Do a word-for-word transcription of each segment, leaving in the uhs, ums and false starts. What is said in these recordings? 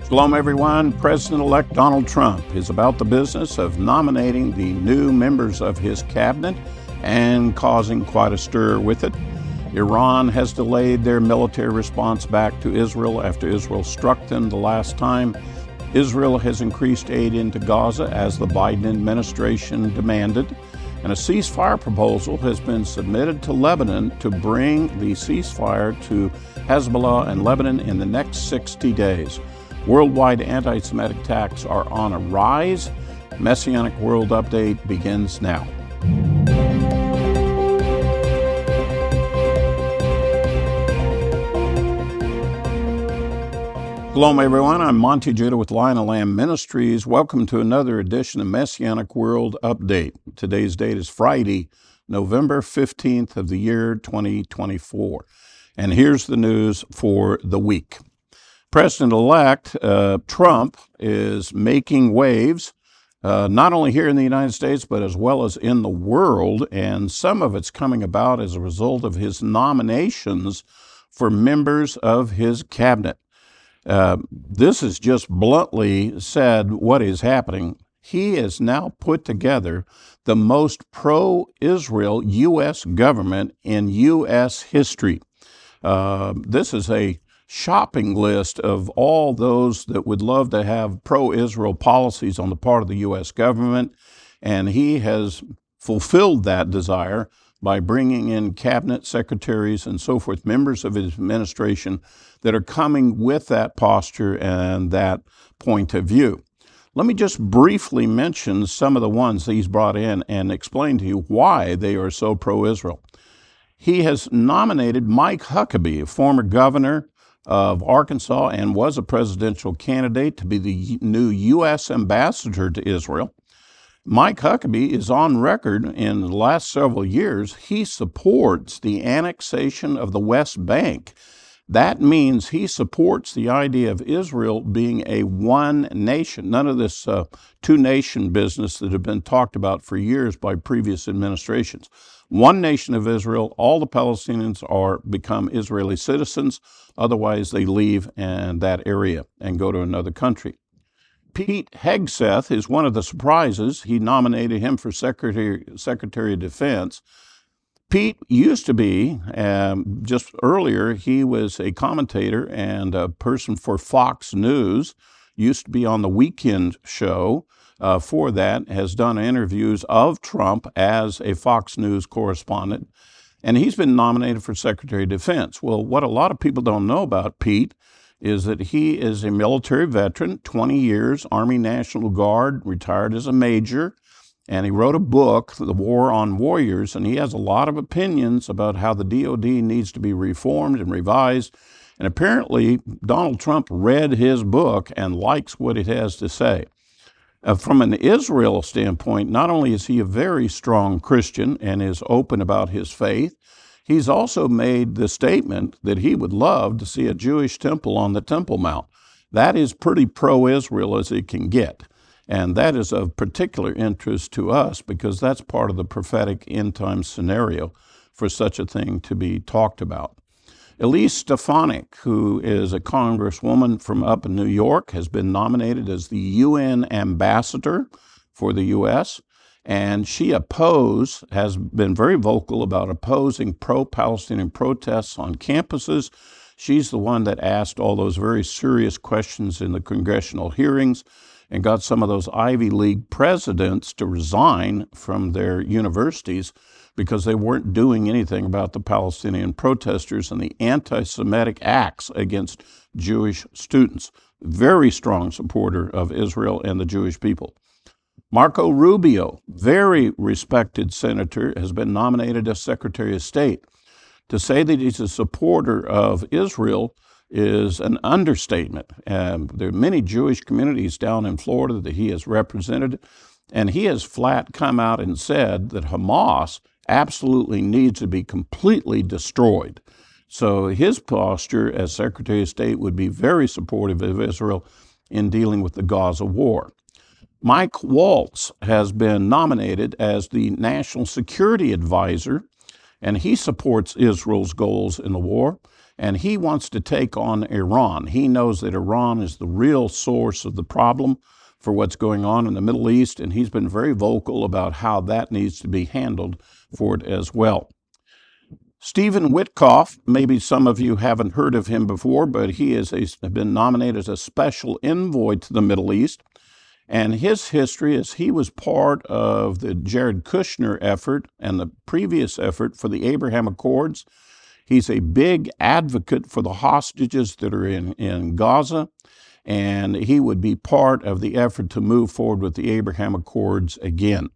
Shalom, everyone. President-elect Donald Trump is about the business of nominating the new members of his cabinet and causing quite a stir with it. Iran has delayed their military response back to Israel after Israel struck them the last time. Israel has increased aid into Gaza as the Biden administration demanded. And a ceasefire proposal has been submitted to Lebanon to bring the ceasefire to Hezbollah and Lebanon in the next sixty days. Worldwide anti-Semitic attacks are on a rise. Messianic World Update begins now. Shalom, everyone. I'm Monty Judah with Lion and Lamb Ministries. Welcome to another edition of Messianic World Update. Today's date is Friday, November fifteenth of the year twenty twenty-four. And here's the news for the week. President-elect uh, Trump is making waves, uh, not only here in the United States, but as well as in the world, and some of it's coming about as a result of his nominations for members of his cabinet. Uh, this is just bluntly said what is happening. He has now put together the most pro-Israel U S government in U S history. Uh, this is a shopping list of all those that would love to have pro-Israel policies on the part of the U S government, and he has fulfilled that desire by bringing in cabinet secretaries and so forth, members of his administration that are coming with that posture and that point of view. Let me just briefly mention some of the ones that he's brought in and explain to you why they are so pro-Israel. He has nominated Mike Huckabee, a former governor of Arkansas and was a presidential candidate, to be the new U S ambassador to Israel. Mike Huckabee is on record in the last several years. He supports the annexation of the West Bank. That means he supports the idea of Israel being a one nation, none of this uh, two-nation business that had been talked about for years by previous administrations. One nation of Israel, all the Palestinians are become Israeli citizens, otherwise they leave and that area and go to another country. Pete Hegseth is one of the surprises. He nominated him for Secretary, Secretary of Defense. Pete used to be, um, just earlier, he was a commentator and a person for Fox News, used to be on the weekend show uh, for that, has done interviews of Trump as a Fox News correspondent, and he's been nominated for Secretary of Defense. Well, what a lot of people don't know about Pete is that he is a military veteran, twenty years, Army National Guard, retired as a major, and he wrote a book, The War on Warriors, and he has a lot of opinions about how the D O D needs to be reformed and revised. And apparently, Donald Trump read his book and likes what it has to say. Uh, from an Israel standpoint, not only is he a very strong Christian and is open about his faith, he's also made the statement that he would love to see a Jewish temple on the Temple Mount. That is pretty pro-Israel as it can get. And that is of particular interest to us because that's part of the prophetic end-time scenario for such a thing to be talked about. Elise Stefanik, who is a congresswoman from up in New York, has been nominated as the U N ambassador for the U S, and she opposed, has been very vocal about opposing pro-Palestinian protests on campuses. She's the one that asked all those very serious questions in the congressional hearings and got some of those Ivy League presidents to resign from their universities because they weren't doing anything about the Palestinian protesters and the anti-Semitic acts against Jewish students. Very strong supporter of Israel and the Jewish people. Marco Rubio, very respected senator, has been nominated as Secretary of State. To say that he's a supporter of Israel is an understatement. Um, there are many Jewish communities down in Florida that he has represented, and he has flat come out and said that Hamas absolutely needs to be completely destroyed. So his posture as Secretary of State would be very supportive of Israel in dealing with the Gaza war. Mike Waltz has been nominated as the National Security Advisor, and he supports Israel's goals in the war. and he wants to take on Iran. He knows that Iran is the real source of the problem for what's going on in the Middle East, and he's been very vocal about how that needs to be handled for it as well. Stephen Witkoff, maybe some of you haven't heard of him before, but he has been nominated as a special envoy to the Middle East. And his history is he was part of the Jared Kushner effort and the previous effort for the Abraham Accords. He's a big advocate for the hostages that are in, in Gaza, and he would be part of the effort to move forward with the Abraham Accords again.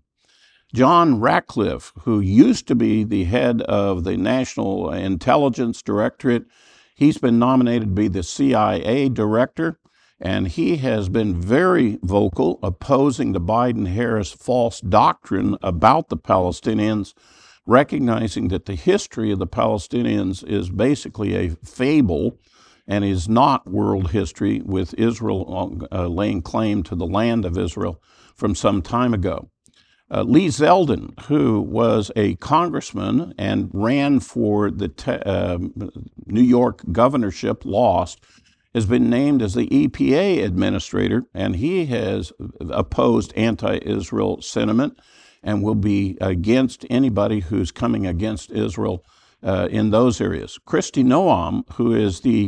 John Ratcliffe, who used to be the head of the National Intelligence Directorate, he's been nominated to be the C I A director, and he has been very vocal opposing the Biden-Harris false doctrine about the Palestinians, recognizing that the history of the Palestinians is basically a fable and is not world history, with Israel uh, laying claim to the land of Israel from some time ago. Uh, Lee Zeldin, who was a congressman and ran for the te- uh, New York governorship, lost, has been named as the E P A administrator, and he has opposed anti-Israel sentiment and will be against anybody who's coming against Israel uh, in those areas. Kristi Noem, who is the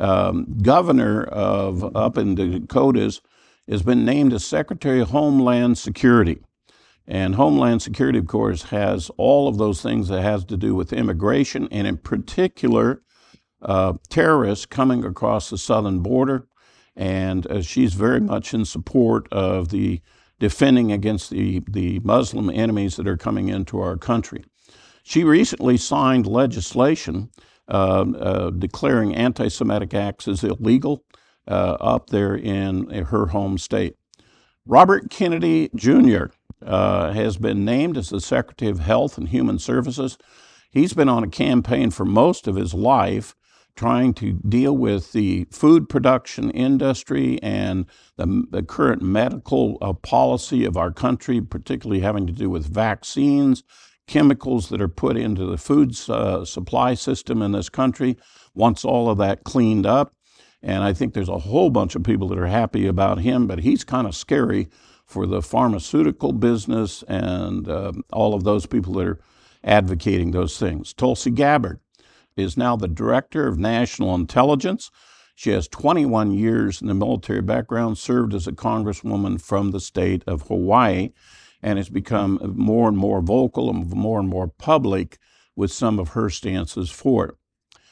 um, governor of up in the Dakotas, has been named as Secretary of Homeland Security. And Homeland Security, of course, has all of those things that has to do with immigration, and in particular, uh, terrorists coming across the southern border. And uh, she's very much in support of the defending against the, the Muslim enemies that are coming into our country. She recently signed legislation uh, uh, declaring anti-Semitic acts as illegal uh, up there in her home state. Robert Kennedy Junior Uh, has been named as the Secretary of Health and Human Services. He's been on a campaign for most of his life trying to deal with the food production industry and the, the current medical uh, policy of our country, particularly having to do with vaccines, chemicals that are put into the food uh, supply system in this country. Wants all of that cleaned up. And I think there's a whole bunch of people that are happy about him, but he's kind of scary for the pharmaceutical business and uh, all of those people that are advocating those things. Tulsi Gabbard is now the Director of National Intelligence. She has twenty-one years in the military background, served as a congresswoman from the state of Hawaii, and has become more and more vocal and more and more public with some of her stances for it.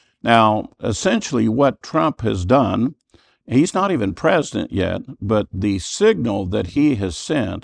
Now, essentially what Trump has done, he's not even president yet, but the signal that he has sent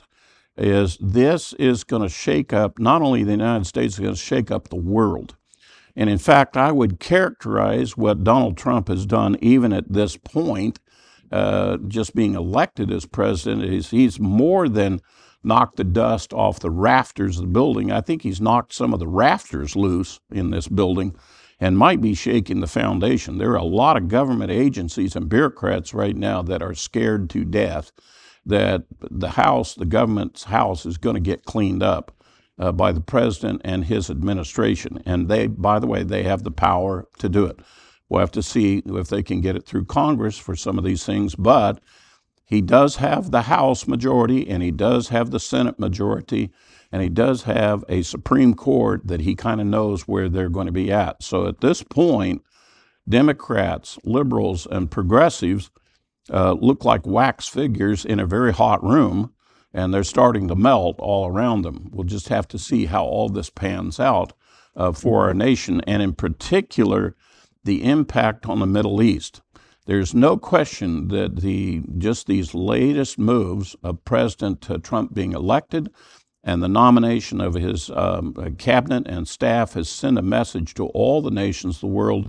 is this is going to shake up not only the United States, it's going to shake up the world. And in fact, I would characterize what Donald Trump has done, even at this point, uh, just being elected as president, is he's more than knocked the dust off the rafters of the building. I think he's knocked some of the rafters loose in this building and might be shaking the foundation. There are a lot of government agencies and bureaucrats right now that are scared to death that the House, the government's house, is going to get cleaned up uh, by the president and his administration. And they, by the way, they have the power to do it. We'll have to see if they can get it through Congress for some of these things, but he does have the House majority, and he does have the Senate majority, and he does have a Supreme Court that he kind of knows where they're going to be at. So at this point, Democrats, liberals, and progressives uh, look like wax figures in a very hot room, and they're starting to melt all around them. We'll just have to see how all this pans out uh, for our nation, and in particular, the impact on the Middle East. There's no question that the just these latest moves of President Trump being elected and the nomination of his um, cabinet and staff has sent a message to all the nations of the world,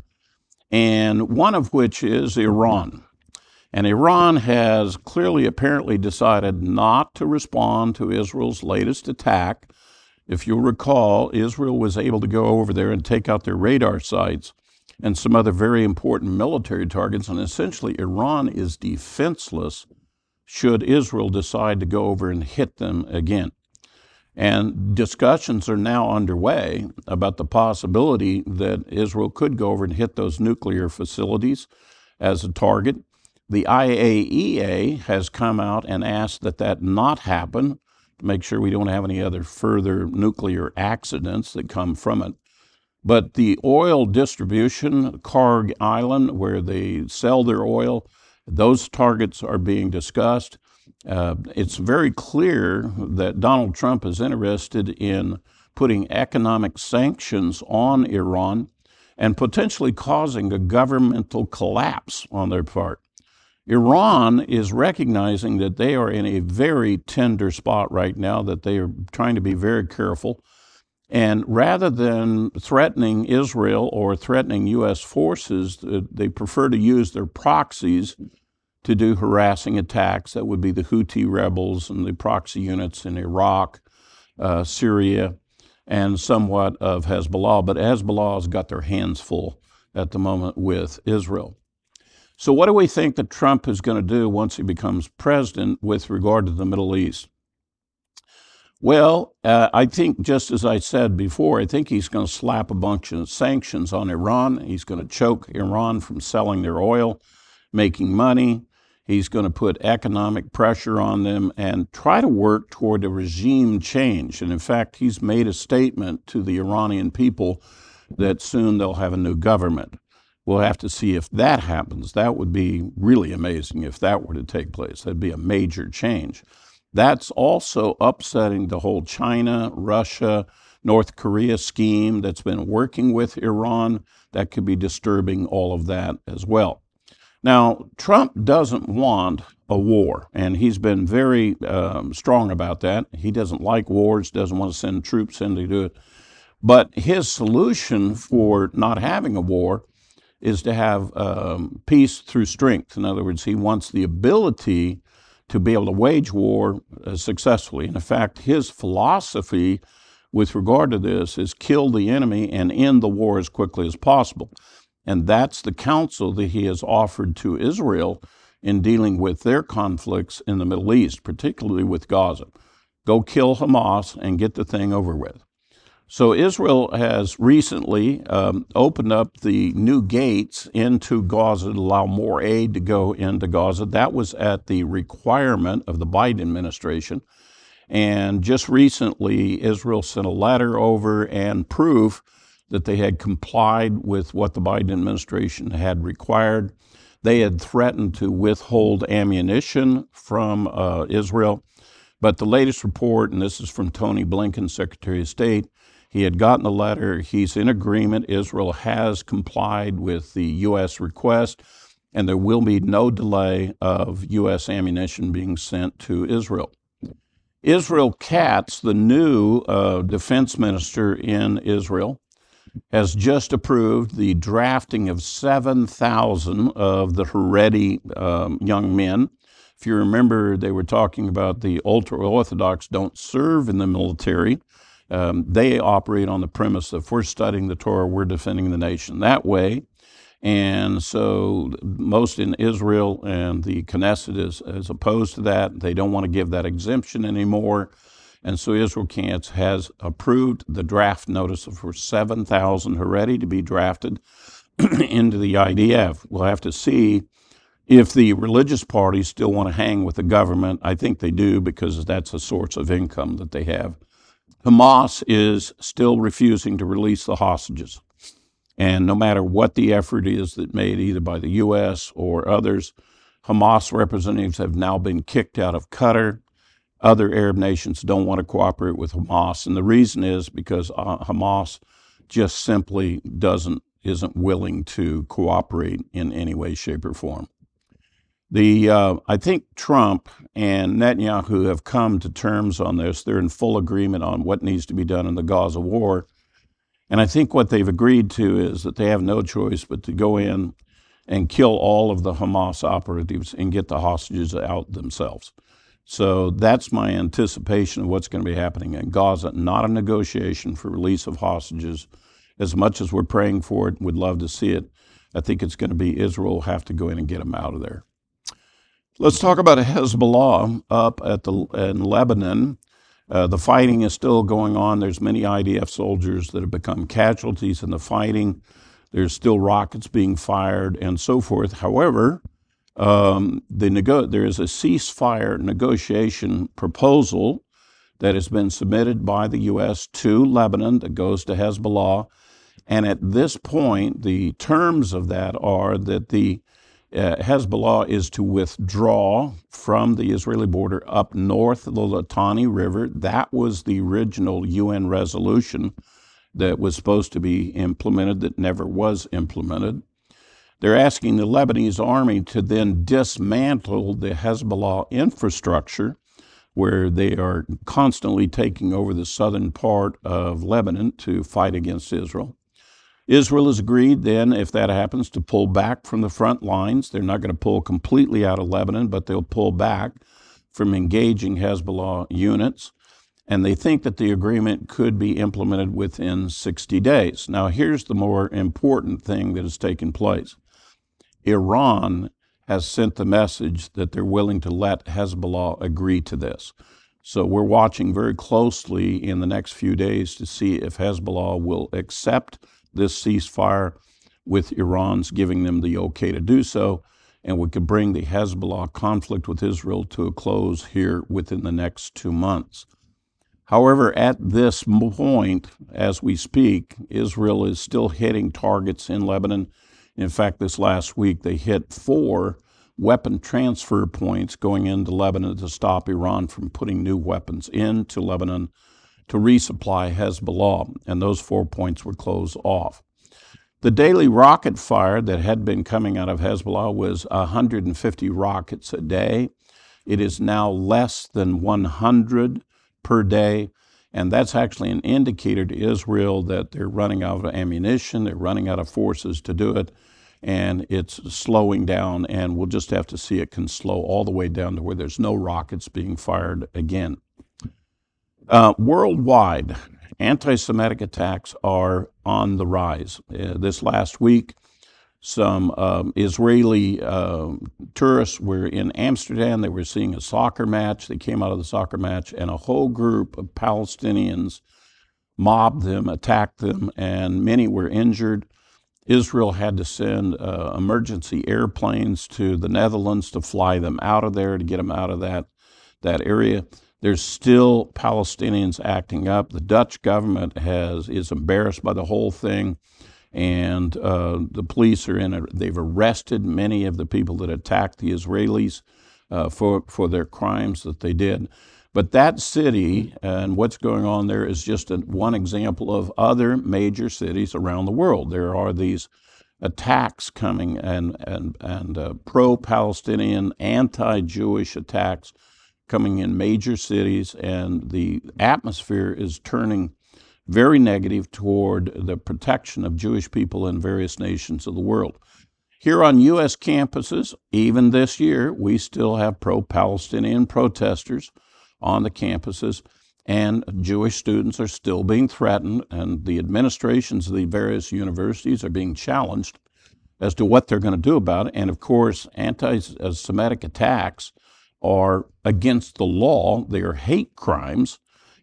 and one of which is Iran. And Iran has clearly, apparently decided not to respond to Israel's latest attack. If you'll recall, Israel was able to go over there and take out their radar sites and some other very important military targets, and essentially Iran is defenseless should Israel decide to go over and hit them again. And discussions are now underway about the possibility that Israel could go over and hit those nuclear facilities as a target. The I A E A has come out and asked that that not happen to make sure we don't have any other further nuclear accidents that come from it. But the oil distribution, Karg Island, where they sell their oil, those targets are being discussed. Uh, it's very clear that Donald Trump is interested in putting economic sanctions on Iran and potentially causing a governmental collapse on their part. Iran is recognizing that they are in a very tender spot right now, that they are trying to be very careful. And rather than threatening Israel or threatening U S forces, they prefer to use their proxies to do harassing attacks. That would be the Houthi rebels and the proxy units in Iraq, uh, Syria, and somewhat of Hezbollah. But Hezbollah has got their hands full at the moment with Israel. So what do we think that Trump is going to do once he becomes president with regard to the Middle East? Well, uh, I think, just as I said before, I think he's going to slap a bunch of sanctions on Iran. He's going to choke Iran from selling their oil, making money. He's going to put economic pressure on them and try to work toward a regime change. And in fact, he's made a statement to the Iranian people that soon they'll have a new government. We'll have to see if that happens. That would be really amazing if that were to take place. That'd be a major change. That's also upsetting the whole China, Russia, North Korea scheme that's been working with Iran. That could be disturbing all of that as well. Now, Trump doesn't want a war, and he's been very um, strong about that. He doesn't like wars, doesn't want to send troops in to do it. But his solution for not having a war is to have um, peace through strength. In other words, he wants the ability to be able to wage war uh, successfully. And in fact, his philosophy with regard to this is kill the enemy and end the war as quickly as possible. And that's the counsel that he has offered to Israel in dealing with their conflicts in the Middle East, particularly with Gaza. Go kill Hamas and get the thing over with. So Israel has recently um, opened up the new gates into Gaza to allow more aid to go into Gaza. That was at the requirement of the Biden administration. And just recently, Israel sent a letter over and proof that they had complied with what the Biden administration had required. They had threatened to withhold ammunition from uh, Israel. But the latest report, and this is from Tony Blinken, Secretary of State, he had gotten a letter. He's in agreement. Israel has complied with the U S request, and there will be no delay of U S ammunition being sent to Israel. Israel Katz, the new uh, defense minister in Israel, has just approved the drafting of seven thousand of the Haredi um, young men. If you remember, they were talking about the ultra-Orthodox don't serve in the military. Um, they operate on the premise that if we're studying the Torah, we're defending the nation that way. And so most in Israel and the Knesset is, is opposed to that. They don't want to give that exemption anymore. And so Israel Katz has approved the draft notice for seven thousand Haredi to be drafted into the I D F. We'll have to see if the religious parties still want to hang with the government. I think they do, because that's a source of income that they have. Hamas is still refusing to release the hostages. And no matter what the effort is that made either by the U S or others, Hamas representatives have now been kicked out of Qatar. Other Arab nations don't want to cooperate with Hamas, and the reason is because uh, Hamas just simply doesn't, isn't willing to cooperate in any way, shape, or form. The uh, I think Trump and Netanyahu have come to terms on this. They're in full agreement on what needs to be done in the Gaza war, and I think what they've agreed to is that they have no choice but to go in and kill all of the Hamas operatives and get the hostages out themselves. So that's my anticipation of what's going to be happening in Gaza, not a negotiation for release of hostages. As much as we're praying for it, would love to see it, I think it's going to be Israel will have to go in and get them out of there. Let's talk about Hezbollah up at the in Lebanon. Uh, the fighting is still going on. There's many I D F soldiers that have become casualties in the fighting. There's still rockets being fired and so forth. However, um, the nego- there is a ceasefire negotiation proposal that has been submitted by the U S to Lebanon that goes to Hezbollah. And at this point, the terms of that are that the uh, Hezbollah is to withdraw from the Israeli border up north of the Litani River. That was the original U N resolution that was supposed to be implemented that never was implemented. They're asking the Lebanese army to then dismantle the Hezbollah infrastructure, where they are constantly taking over the southern part of Lebanon to fight against Israel. Israel has agreed then, if that happens, to pull back from the front lines. They're not going to pull completely out of Lebanon, but they'll pull back from engaging Hezbollah units. And they think that the agreement could be implemented within sixty days. Now, here's the more important thing that has taken place. Iran has sent the message that they're willing to let Hezbollah agree to this. So we're watching very closely in the next few days to see if Hezbollah will accept this ceasefire, with Iran's giving them the okay to do so, and we could bring the Hezbollah conflict with Israel to a close here within the next two months. However, at this point, as we speak, Israel is still hitting targets in Lebanon. In fact, this last week they hit four weapon transfer points going into Lebanon to stop Iran from putting new weapons into Lebanon to resupply Hezbollah, and those four points were closed off. The daily rocket fire that had been coming out of Hezbollah was one hundred fifty rockets a day. It is now less than one hundred per day, and that's actually an indicator to Israel that they're running out of ammunition, they're running out of forces to do it, and it's slowing down, and we'll just have to see it can slow all the way down to where there's no rockets being fired again. Uh, worldwide, anti-Semitic attacks are on the rise. Uh, this last week, some um, Israeli uh, tourists were in Amsterdam. They were seeing a soccer match. They came out of the soccer match, and a whole group of Palestinians mobbed them, attacked them, and many were injured. Israel had to send uh, emergency airplanes to the Netherlands to fly them out of there, to get them out of that, that area. There's still Palestinians acting up. The Dutch government has is embarrassed by the whole thing, and uh, the police are in it. They've arrested many of the people that attacked the Israelis uh, for, for their crimes that they did. But that city and what's going on there is just a, one example of other major cities around the world. There are these attacks coming and, and, and uh, pro-Palestinian, anti-Jewish attacks coming in major cities, and the atmosphere is turning very negative toward the protection of Jewish people in various nations of the world. Here on U S campuses, even this year, we still have pro-Palestinian protesters on the campuses, and Jewish students are still being threatened, and the administrations of the various universities are being challenged as to what they're going to do about it. And of course, anti-Semitic attacks are against the law. They are hate crimes.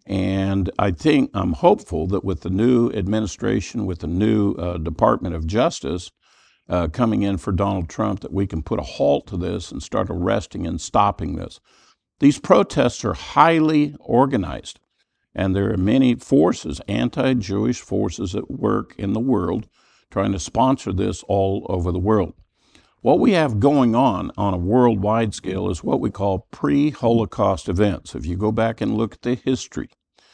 And I think, I'm hopeful that with the new administration, with the new uh, Department of Justice uh, coming in for Donald Trump, that we can put a halt to this and start arresting and stopping this. These protests are highly organized, and there are many forces, anti-Jewish forces at work in the world trying to sponsor this all over the world. What we have going on on a worldwide scale is what we call pre-Holocaust events. If you go back and look at the history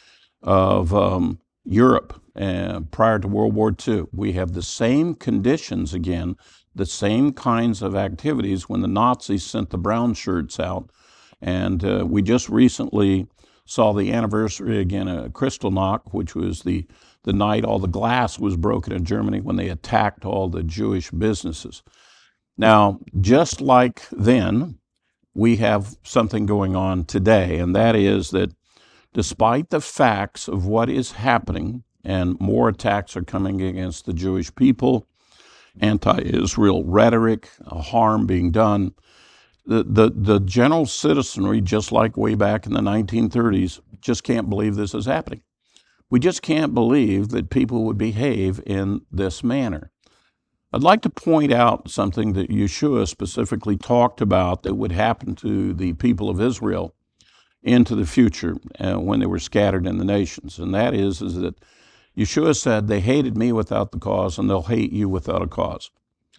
of um, Europe uh, prior to World War Two, we have the same conditions again, the same kinds of activities when the Nazis sent the brown shirts out. And uh, we just recently saw the anniversary again of Kristallnacht, which was the, the night all the glass was broken in Germany when they attacked all the Jewish businesses. Now, just like then, we have something going on today, and that is that despite the facts of what is happening, and more attacks are coming against the Jewish people, anti-Israel rhetoric, harm being done, the, the, the general citizenry, just like way back in the nineteen thirties, just can't believe this is happening. We just can't believe that people would behave in this manner. I'd like to point out something that Yeshua specifically talked about that would happen to the people of Israel into the future uh, when they were scattered in the nations. And that is, is that Yeshua said, they hated me without the cause, and they'll hate you without a cause.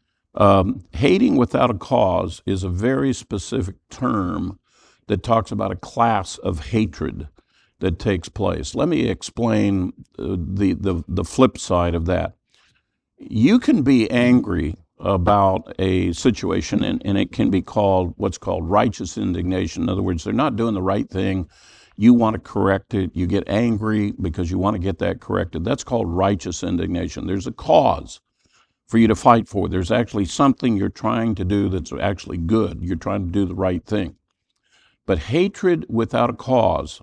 Um, hating without a cause is a very specific term that talks about a class of hatred that takes place. Let me explain uh, the, the, the flip side of that. You can be angry about a situation, and, and it can be called what's called righteous indignation. In other words, they're not doing the right thing. You want to correct it. You get angry because you want to get that corrected. That's called righteous indignation. There's a cause for you to fight for. There's actually something you're trying to do that's actually good. You're trying to do the right thing. But hatred without a cause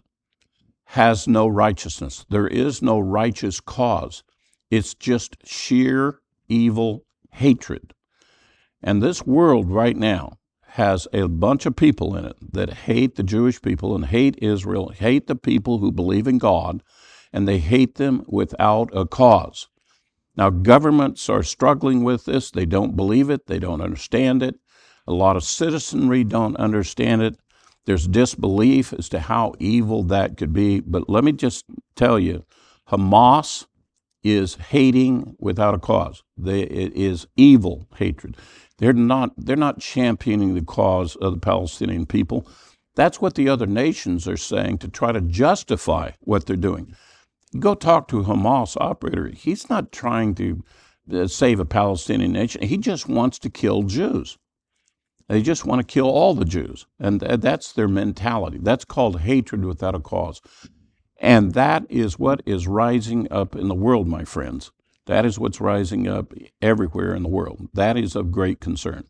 has no righteousness. There is no righteous cause. It's just sheer evil hatred. And this world right now has a bunch of people in it that hate the Jewish people and hate Israel, hate the people who believe in God, and they hate them without a cause. Now, governments are struggling with this. They don't believe it. They don't understand it. A lot of citizenry don't understand it. There's disbelief as to how evil that could be. But let me just tell you, Hamas is hating without a cause. They, it is evil hatred. They're not, they're not championing the cause of the Palestinian people. That's what the other nations are saying to try to justify what they're doing. Go talk to a Hamas operator. He's not trying to save a Palestinian nation. He just wants to kill Jews. They just want to kill all the Jews. And that's their mentality. That's called hatred without a cause. And that is what is rising up in the world, my friends. That is what's rising up everywhere in the world. That is of great concern.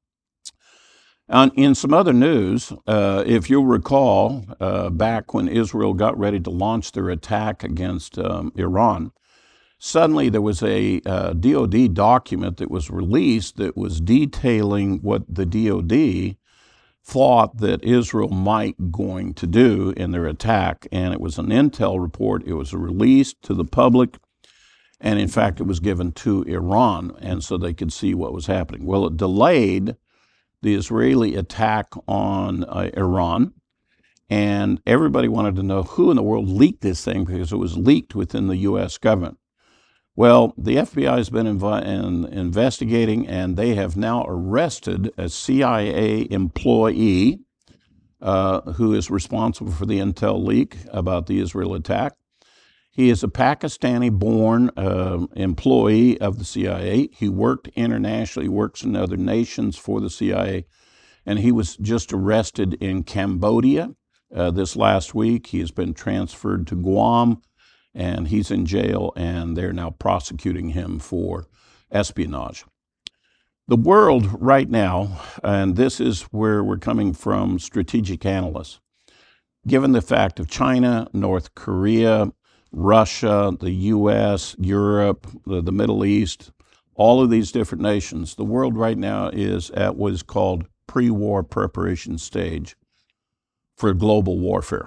And in some other news, uh, if you'll recall, uh, back when Israel got ready to launch their attack against um, Iran, suddenly there was a uh, D O D document that was released that was detailing what the D O D thought that Israel might going to do in their attack. And it was an intel report. It was released to the public. And in fact, it was given to Iran, and so they could see what was happening. Well, it delayed the Israeli attack on uh, Iran, and everybody wanted to know who in the world leaked this thing because it was leaked within the U S government. Well, the F B I has been inv- in, investigating, and they have now arrested a C I A employee uh, who is responsible for the intel leak about the Israel attack. He is a Pakistani-born uh, employee of the C I A. He worked internationally, works in other nations for the C I A, and he was just arrested in Cambodia uh, this last week. He has been transferred to Guam, and he's in jail, and they're now prosecuting him for espionage. The world right now, and this is where we're coming from strategic analysts, given the fact of China, North Korea, Russia, the U S, Europe, the, the Middle East, all of these different nations, the world right now is at what is called pre-war preparation stage for global warfare.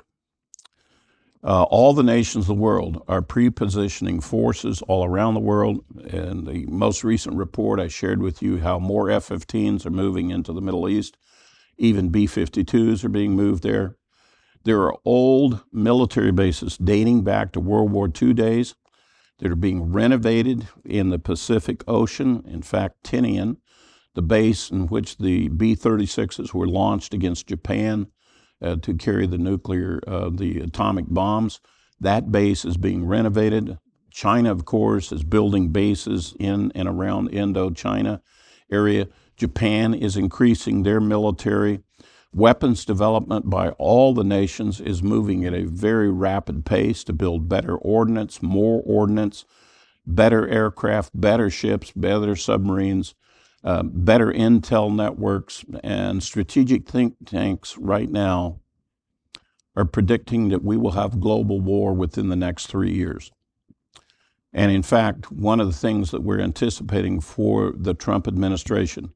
Uh, all the nations of the world are pre-positioning forces all around the world. And the most recent report I shared with you how more F fifteens are moving into the Middle East. Even B fifty-twos are being moved there. There are old military bases dating back to World War Two days that are being renovated in the Pacific Ocean. In fact, Tinian, the base in which the B thirty-sixes were launched against Japan uh, to carry the nuclear, uh, the atomic bombs, that base is being renovated. China, of course, is building bases in and around Indochina area. Japan is increasing their military. Weapons development by all the nations is moving at a very rapid pace to build better ordnance, more ordnance, better aircraft, better ships, better submarines, uh, better intel networks, and strategic think tanks right now are predicting that we will have global war within the next three years. And in fact, one of the things that we're anticipating for the Trump administration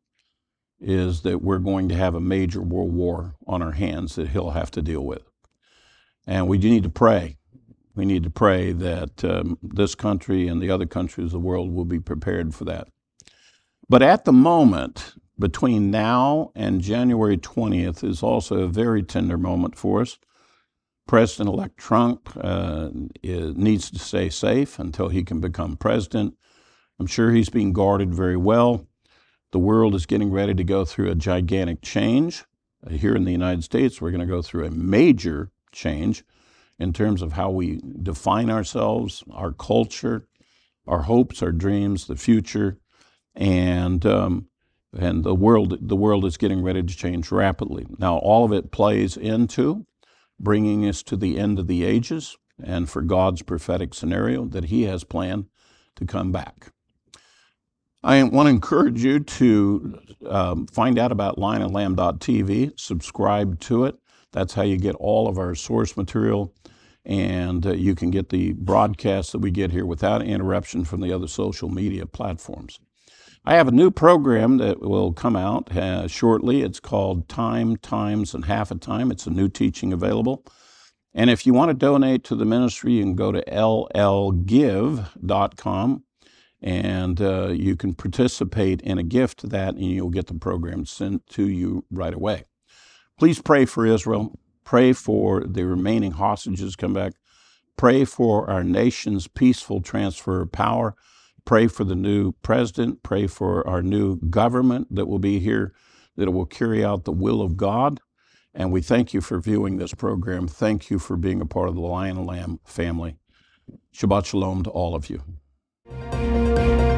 is that we're going to have a major world war on our hands that he'll have to deal with. And we do need to pray. We need to pray that um, this country and the other countries of the world will be prepared for that. But at the moment, between now and January twentieth is also a very tender moment for us. President-elect Trump uh, is, needs to stay safe until he can become president. I'm sure he's being guarded very well. The world is getting ready to go through a gigantic change. Uh, here in the United States, we're going to go through a major change in terms of how we define ourselves, our culture, our hopes, our dreams, the future, and um, and the world. The world is getting ready to change rapidly. Now, all of it plays into bringing us to the end of the ages and for God's prophetic scenario that He has planned to come back. I want to encourage you to um, find out about lion and lamb dot t v, subscribe to it. That's how you get all of our source material, and uh, you can get the broadcasts that we get here without interruption from the other social media platforms. I have a new program that will come out uh, shortly. It's called Time, Times, and Half a Time. It's a new teaching available. And if you want to donate to the ministry, you can go to l l give dot com. And uh, you can participate in a gift to that, and you'll get the program sent to you right away. Please pray for Israel. Pray for the remaining hostages come back. Pray for our nation's peaceful transfer of power. Pray for the new president. Pray for our new government that will be here, that it will carry out the will of God. And we thank you for viewing this program. Thank you for being a part of the Lion and Lamb family. Shabbat Shalom to all of you.